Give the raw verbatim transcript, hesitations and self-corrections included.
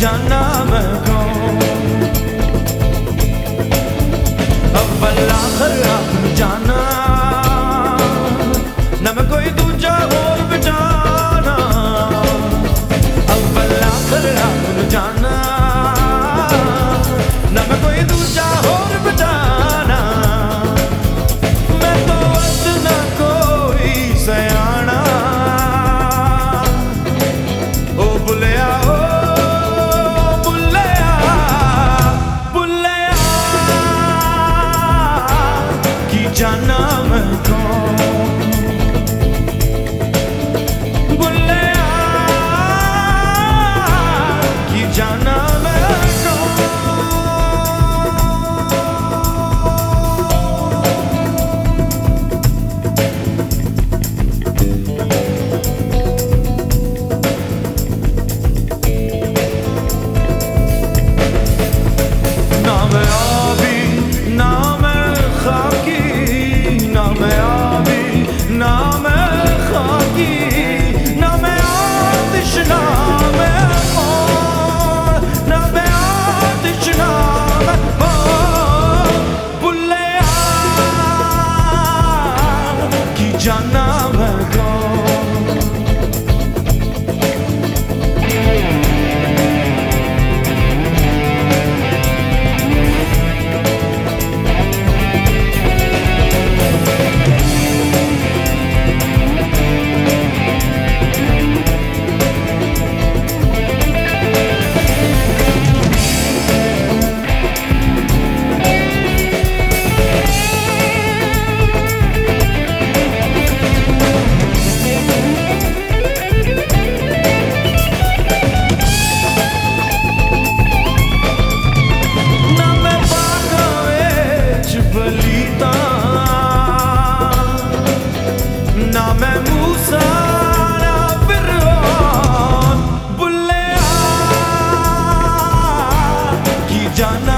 जाना मैं कौन, अव्वल आखिर आप जाना, न मैं कोई दूजा और बिठाना। अव्वल आखिर आप जाना, न मैं कोई दूजा और बिठाना। मैं तो अद न कोई सयाना, ओ बुलिया ओ बुलिया बुलिया की जाना मैं कौन, बुलिया की जाना मैं जाना मैं कौन। ना मैं मूसा ना फिरौन, बुलिया की जाना